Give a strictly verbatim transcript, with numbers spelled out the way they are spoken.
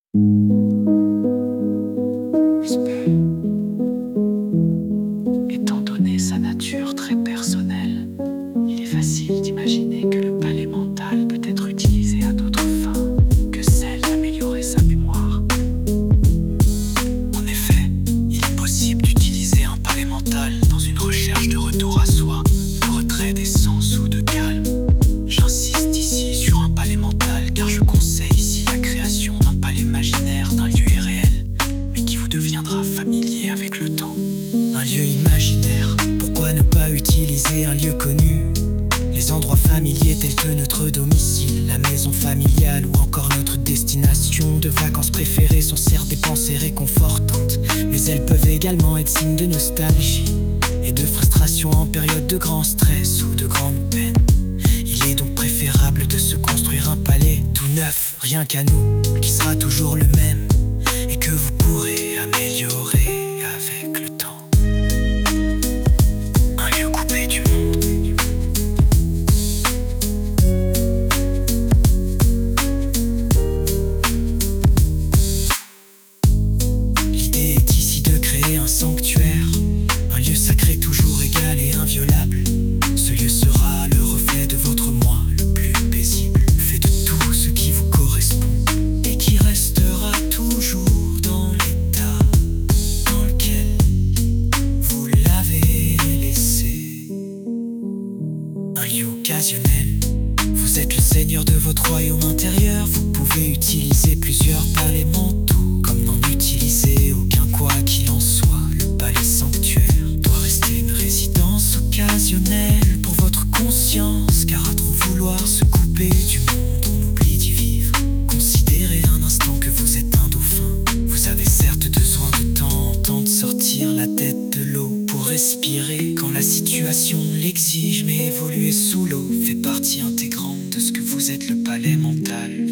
Étant donné sa nature très personnelle, il est facile d'imaginer que le palais mental peut être utilisé à d'autres fins que celle d'améliorer sa mémoire. En effet, il est possible d'utiliser un palais mental dans une recherche de retour à soi, de retrait des sens ou de calme. J'insiste ici sur un palais mental car je conseille ici la création d'un palais imaginaire d'un lieu irréel, mais qui vous deviendra familier avec le temps. Un lieu imaginaire, pourquoi ne pas utiliser un lieu connu? Les endroits familiers tels que notre domicile, la maison familiale ou encore notre destination de vacances préférées sont certes des pensées réconfortantes, mais elles peuvent également être signes de nostalgie et de frustration en période de grand stress ou de grande peine. Il est donc préférable de se construire un palais tout neuf, rien qu'à nous, qui sera toujours le même et que vous pourrez améliorer avec le temps. Un lieu coupé du monde. L'idée est ici de créer un sanctuaire, un lieu sacré toujours égal et inviolable. Ce lieu sera le reflet de votre moi le plus paisible, fait de tout ce qui vous correspond et qui restera toujours dans l'état dans lequel vous l'avez laissé. Un lieu occasionnel, vous êtes le seigneur de votre royaume intérieur. Vous pouvez utiliser plusieurs palais mentaux, comme n'en utiliser aucun quoi qu'il en soit. Le palais sanctuaire doit rester une résidence occasionnelle pour votre conscience, car à trop vouloir se couper du monde, on oublie d'y vivre. Considérez un instant que vous êtes un dauphin. Vous avez certes besoin de temps en temps de sortir la tête de l'eau pour respirer quand la situation l'exige, mais évoluer sous l'eau fait partie intégrante de ce que vous êtes, le palais mental.